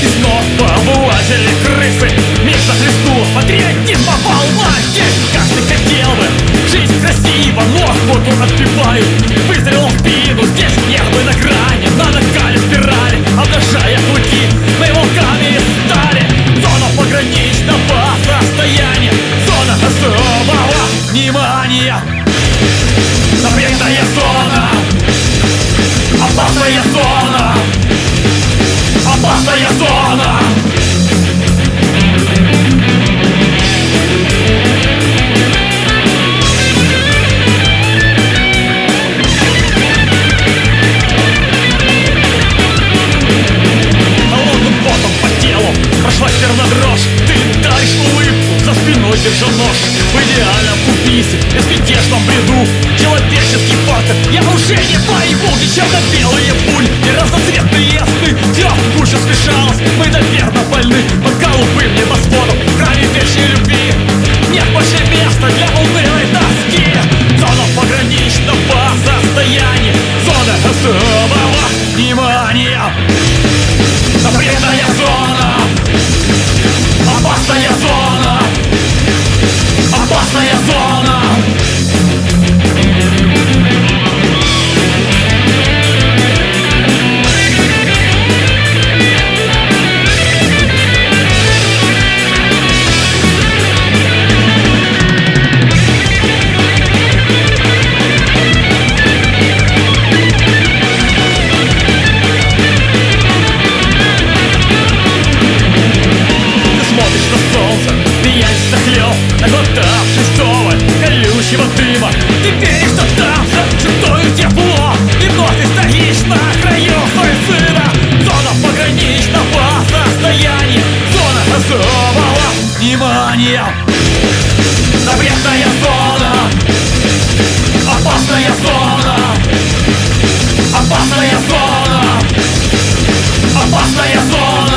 снова обыватели крысы. Мир за Христу, патриотизма волнасти. Каждый хотел бы жизнь красиво, но охоту отпевают. Выстрелом в спину, здесь нервы на грани, на накале спирали, обнажая клыки. Мы волками стали. Зона пограничного состояния, зона особого внимания. Запретная зона, опасная зона, опасная зона. Холодным потом по телу прошла дрожь. Ты даришь улыбку, за спиной держа нож. В идеальном убийстве, безмятежном бреду, человеческий фактор, я уже не пойму. Черно-белые пули и разноцветные сны, все в кучу смешалось. Мы, наверное, больны под голубым небосводом. В храме вечной любви нет больше места для унылой тоски. Зона пограничного состояния, зона особого внимания. Запретная зона, опасная зона, опасная зона. Наглотавшись вдоволь колючего дыма, ты веришь, что там за чертою тепло. И вновь ты стоишь на краю суицида. Зона пограничного состояния, зона особого внимания. Запретная зона, опасная зона, опасная зона, опасная зона.